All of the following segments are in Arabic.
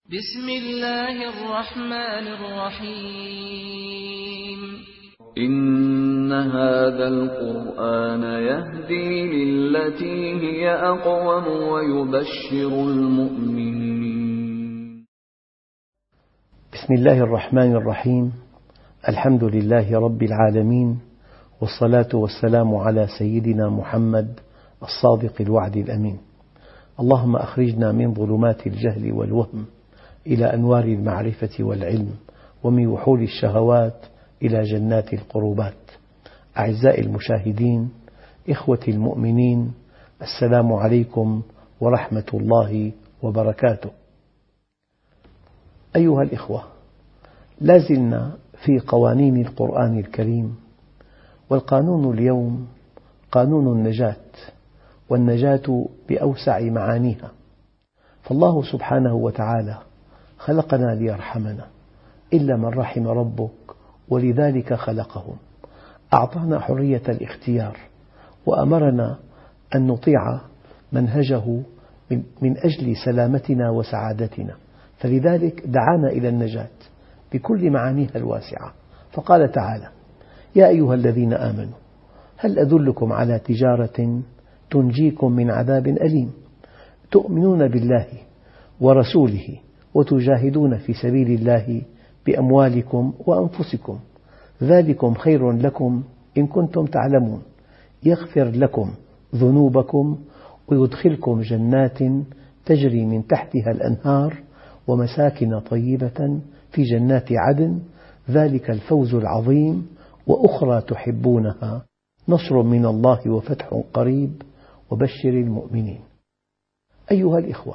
بسم الله الرحمن الرحيم إن هذا القرآن يهدي للتي هي أقوم ويبشر المؤمنين. بسم الله الرحمن الرحيم. الحمد لله رب العالمين، والصلاة والسلام على سيدنا محمد الصادق الوعد الأمين. اللهم أخرجنا من ظلمات الجهل والوهم إلى أنوار المعرفة والعلم، ومن وحول الشهوات إلى جنات القربات. أعزائي المشاهدين، إخوتي المؤمنين، السلام عليكم ورحمة الله وبركاته. أيها الإخوة، لازلنا في قوانين القرآن الكريم، والقانون اليوم قانون النجاة، والنجاة بأوسع معانيها. فالله سبحانه وتعالى خلقنا ليرحمنا، إلا من رحم ربك، ولذلك خلقهم. أعطانا حرية الاختيار، وأمرنا أن نطيع منهجه من أجل سلامتنا وسعادتنا، فلذلك دعانا إلى النجاة بكل معانيها الواسعة. فقال تعالى: يا أيها الذين آمنوا هل أدلكم على تجارة تنجيكم من عذاب أليم تؤمنون بالله ورسوله وتجاهدون في سبيل الله بأموالكم وأنفسكم، ذلكم خير لكم إن كنتم تعلمون، يغفر لكم ذنوبكم ويدخلكم جنات تجري من تحتها الأنهار ومساكن طيبة في جنات عدن، ذلك الفوز العظيم، وأخرى تحبونها نصر من الله وفتح قريب وبشر المؤمنين. أيها الإخوة،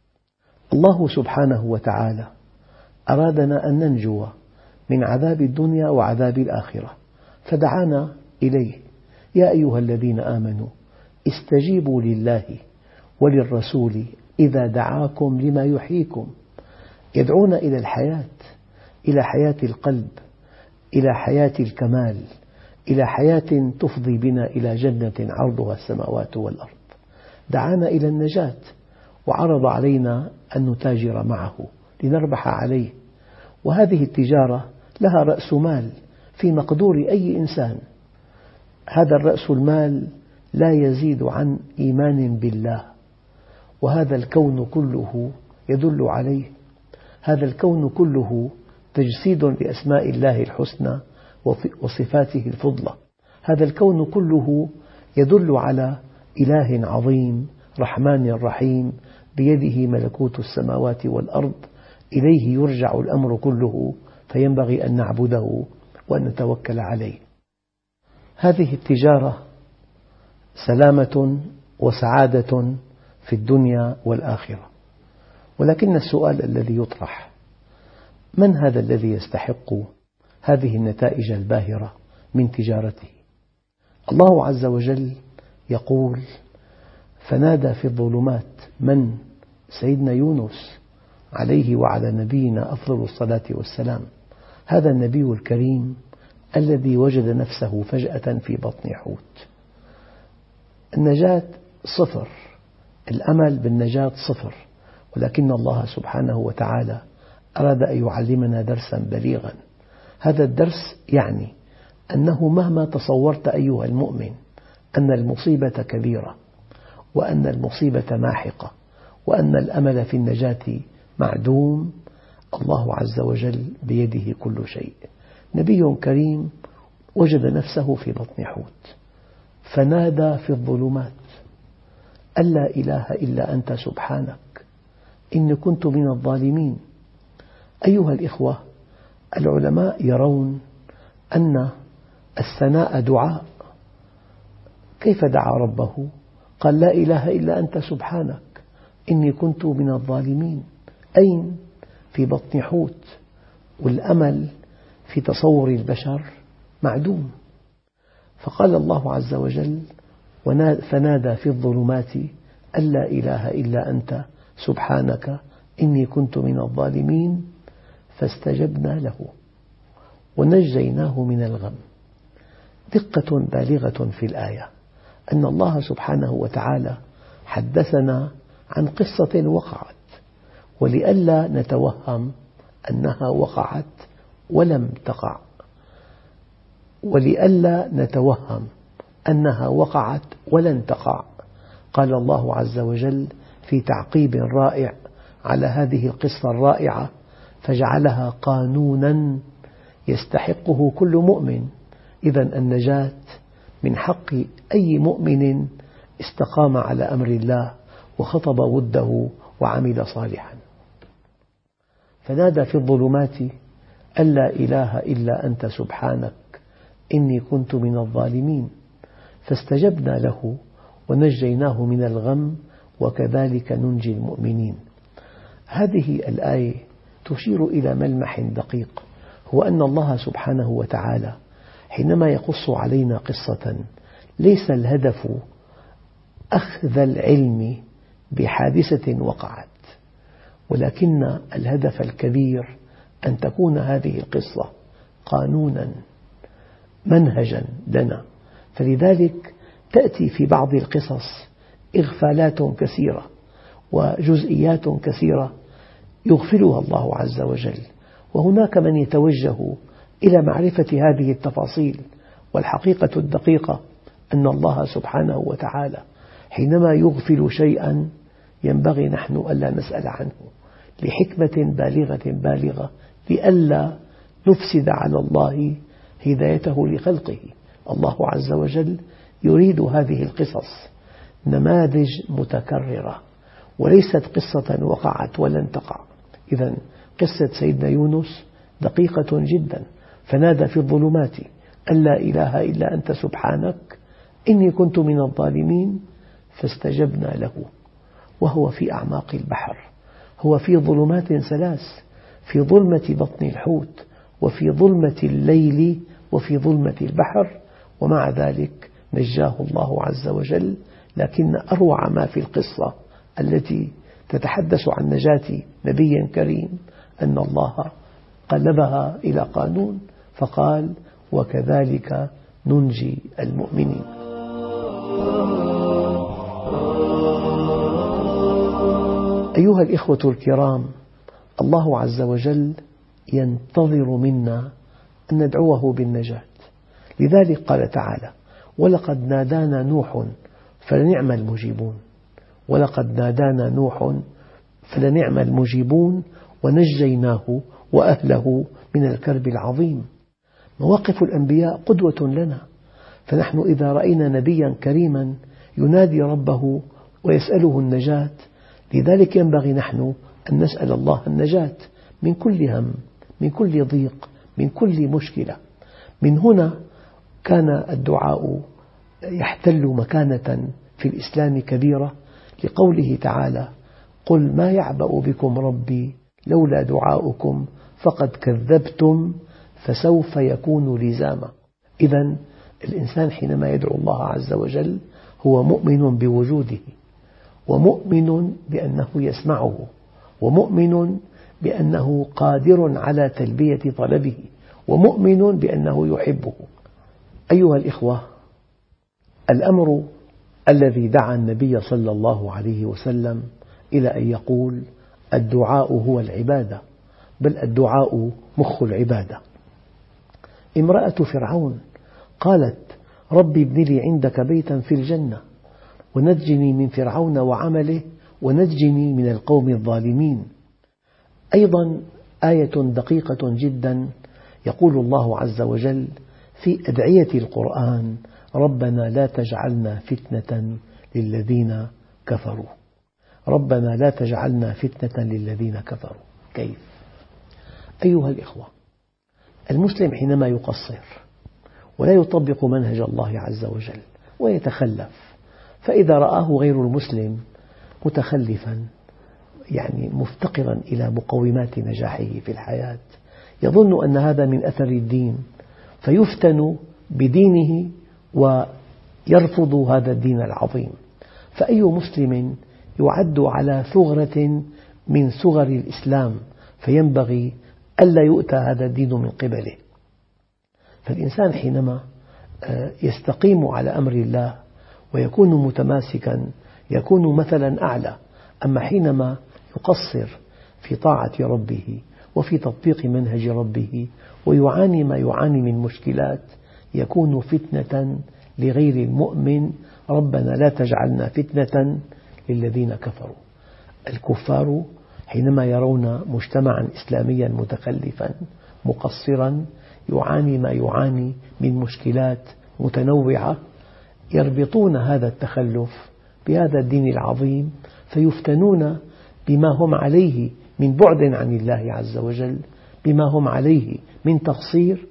الله سبحانه وتعالى أرادنا أن ننجو من عذاب الدنيا وعذاب الآخرة، فدعانا إليه: يا أيها الذين آمنوا استجيبوا لله وللرسول إذا دعاكم لما يحييكم. يدعونا إلى الحياة، إلى حياة القلب، إلى حياة الكمال، إلى حياة تفضي بنا إلى جنة عرضها السماوات والأرض. دعانا إلى النجاة، وعرض علينا أن نتاجر معه لنربح عليه، وهذه التجارة لها رأس مال في مقدور أي إنسان. هذا الرأس المال لا يزيد عن إيمان بالله، وهذا الكون كله يدل عليه. هذا الكون كله تجسيد لأسماء الله الحسنى وصفاته الفضلى. هذا الكون كله يدل على إله عظيم رحمن رحيم بيده ملكوت السماوات والأرض، إليه يرجع الأمر كله، فينبغي أن نعبده وأن نتوكل عليه. هذه التجارة سلامة وسعادة في الدنيا والآخرة، ولكن السؤال الذي يطرح: من هذا الذي يستحق هذه النتائج الباهرة من تجارته؟ الله عز وجل يقول: فنادى في الظلمات من؟ سيدنا يونس عليه وعلى نبينا أفضل الصلاة والسلام. هذا النبي الكريم الذي وجد نفسه فجأة في بطن حوت. النجاة صفر، الأمل بالنجاة صفر، ولكن الله سبحانه وتعالى أراد أن يعلمنا درسا بليغا. هذا الدرس يعني أنه مهما تصورت أيها المؤمن أن المصيبة كبيرة، وأن المصيبة ماحقة، وأن الأمل في النجاة معدوم، الله عز وجل بيده كل شيء. نبي كريم وجد نفسه في بطن حوت، فنادى في الظلمات أن لا إله إلا أنت سبحانك إني كنت من الظالمين. أيها الإخوة، العلماء يرون أن الثناء دعاء. كيف دعا ربه؟ قال: لا إله إلا أنت سبحانك إني كنت من الظالمين. أين؟ في بطن حوت، والأمل في تصور البشر معدوم. فقال الله عز وجل: فنادى في الظلمات أن لا إله إلا أنت سبحانك إني كنت من الظالمين، فاستجبنا له ونجيناه من الغم. دقة بالغة في الآية أن الله سبحانه وتعالى حدثنا عن قصة وقعت، ولئلا نتوهم أنها وقعت ولم تقع، ولئلا نتوهم أنها وقعت ولن تقع. قال الله عز وجل في تعقيب رائع على هذه القصة الرائعة: فجعلها قانونا يستحقه كل مؤمن. إذن النجاة من حق أي مؤمن استقام على أمر الله وخطب وده وعمل صالحا. فنادى في الظلمات أن لا إله إلا أنت سبحانك إني كنت من الظالمين، فاستجبنا له ونجيناه من الغم وكذلك ننجي المؤمنين. هذه الآية تشير إلى ملمح دقيق، هو أن الله سبحانه وتعالى حينما يقص علينا قصة ليس الهدف أخذ العلم بحادثة وقعت، ولكن الهدف الكبير أن تكون هذه القصة قانونا منهجا لنا. فلذلك تأتي في بعض القصص إغفالات كثيرة وجزئيات كثيرة يغفلها الله عز وجل، وهناك من يتوجه إلى معرفة هذه التفاصيل. والحقيقة الدقيقة أن الله سبحانه وتعالى حينما يغفل شيئا ينبغي نحن ألا نسأل عنه لحكمة بالغة لئلا نفسد على الله هدايته لخلقه. الله عز وجل يريد هذه القصص نماذج متكررة وليست قصة وقعت ولن تقع. إذن قصة سيدنا يونس دقيقة جدا، فنادى في الظلمات أن لا إله إلا أنت سبحانك إني كنت من الظالمين فاستجبنا له وهو في أعماق البحر. هو في ظلمات ثلاث: في ظلمة بطن الحوت، وفي ظلمة الليل، وفي ظلمة البحر، ومع ذلك نجاه الله عز وجل. لكن أروع ما في القصة التي تتحدث عن نجاة نبي كريم أن الله قلبها إلى قانون فقال: وكذلك ننجي المؤمنين. أيها الإخوة الكرام، الله عز وجل ينتظر منا أن ندعوه بالنجاة، لذلك قال تعالى: ولقد نادانا نوح فلنعم المجيبون. ولقد نادانا نوح فلنعم المجيبون ونجيناه وأهله من الكرب العظيم. مواقف الأنبياء قدوة لنا، فنحن إذا رأينا نبيا كريما ينادي ربه ويسأله النجاة، لذلك ينبغي نحن أن نسأل الله النجاة من كل هم، من كل ضيق، من كل مشكلة. من هنا كان الدعاء يحتل مكانة في الإسلام كبيرة، لقوله تعالى: قل ما يعبأ بكم ربي لولا دعاؤكم فقد كذبتم فسوف يكون لزاما. إذن الإنسان حينما يدعو الله عز وجل هو مؤمن بوجوده، ومؤمن بأنه يسمعه، ومؤمن بأنه قادر على تلبية طلبه، ومؤمن بأنه يحبه. أيها الإخوة، الأمر الذي دعا النبي صلى الله عليه وسلم إلى أن يقول: الدعاء هو العبادة، بل الدعاء مخ العبادة. امرأة فرعون قالت: ربي ابن لي عندك بيتا في الجنة ونجني من فرعون وعمله ونجني من القوم الظالمين. أيضا آية دقيقة جدا يقول الله عز وجل في أدعية القرآن: ربنا لا تجعلنا فتنة للذين كفروا. ربنا لا تجعلنا فتنة للذين كفروا. كيف؟ أيها الإخوة، المسلم حينما يقصر ولا يطبق منهج الله عز وجل ويتخلف، فإذا رآه غير المسلم متخلفا يعني مفتقرا إلى مقومات نجاحه في الحياة، يظن أن هذا من أثر الدين فيفتن بدينه ويرفض هذا الدين العظيم. فأي مسلم يعد على ثغرة من ثغر الإسلام فينبغي ألا يؤتى هذا الدين من قبله. فالإنسان حينما يستقيم على أمر الله ويكون متماسكا يكون مثلا أعلى. أما حينما يقصر في طاعة ربه وفي تطبيق منهج ربه ويعاني ما يعاني من مشكلات يكون فتنة لغير المؤمن. ربنا لا تجعلنا فتنة للذين كفروا. الكفار حينما يرون مجتمعا إسلاميا متخلفا مقصرا يعاني ما يعاني من مشكلات متنوعة يربطون هذا التخلف بهذا الدين العظيم فيفتنون بما هم عليه من بعد عن الله عز وجل، بما هم عليه من تقصير،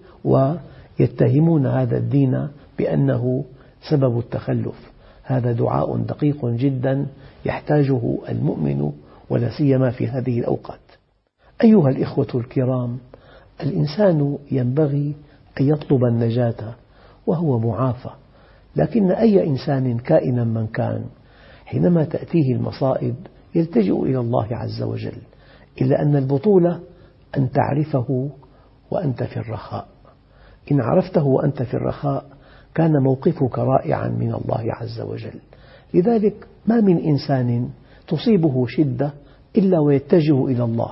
ويتهمون هذا الدين بأنه سبب التخلف. هذا دعاء دقيق جدا يحتاجه المؤمن ولا سيما في هذه الأوقات. أيها الإخوة الكرام، الإنسان ينبغي أن يطلب النجاة وهو معافى، لكن أي إنسان كائنا من كان حينما تأتيه المصائب يلتجئ إلى الله عز وجل، إلا أن البطولة أن تعرفه وأنت في الرخاء. إن عرفته وأنت في الرخاء كان موقفك رائعا من الله عز وجل. لذلك ما من إنسان تصيبه شدة إلا ويتجه إلى الله،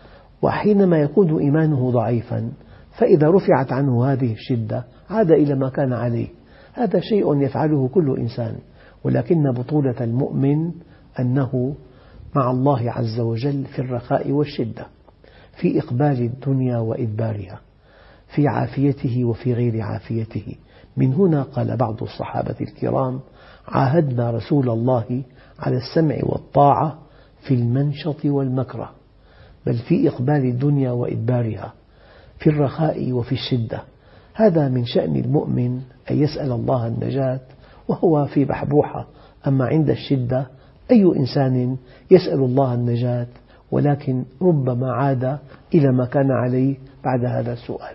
وحينما يكون إيمانه ضعيفا فإذا رفعت عنه هذه الشدة عاد إلى ما كان عليه. هذا شيء يفعله كل إنسان، ولكن بطولة المؤمن أنه مع الله عز وجل في الرخاء والشدة، في إقبال الدنيا وإدبارها، في عافيته وفي غير عافيته. من هنا قال بعض الصحابة الكرام: عاهدنا رسول الله على السمع والطاعة في المنشط والمكره، بل في إقبال الدنيا وإدبارها، في الرخاء وفي الشدة. هذا من شأن المؤمن أن يسأل الله النجاة وهو في بحبوحة. أما عند الشدة أي إنسان يسأل الله النجاة، ولكن ربما عاد إلى ما كان عليه بعد هذا السؤال.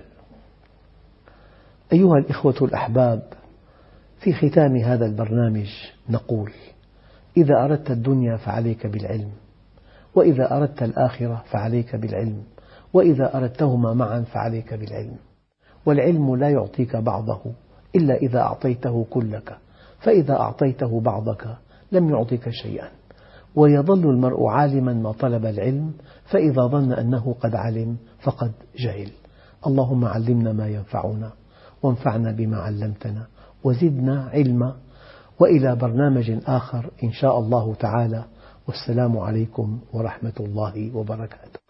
أيها الإخوة الأحباب، في ختام هذا البرنامج نقول: إذا أردت الدنيا فعليك بالعلم، وإذا أردت الآخرة فعليك بالعلم، وإذا أردتهما معا فعليك بالعلم. والعلم لا يعطيك بعضه إلا إذا أعطيته كلك، فإذا أعطيته بعضك لم يعطك شيئا. ويظل المرء عالما ما طلب العلم، فإذا ظن أنه قد علم فقد جهل. اللهم علمنا ما ينفعنا، وانفعنا بما علمتنا، وزدنا علما. وإلى برنامج آخر إن شاء الله تعالى، والسلام عليكم ورحمة الله وبركاته.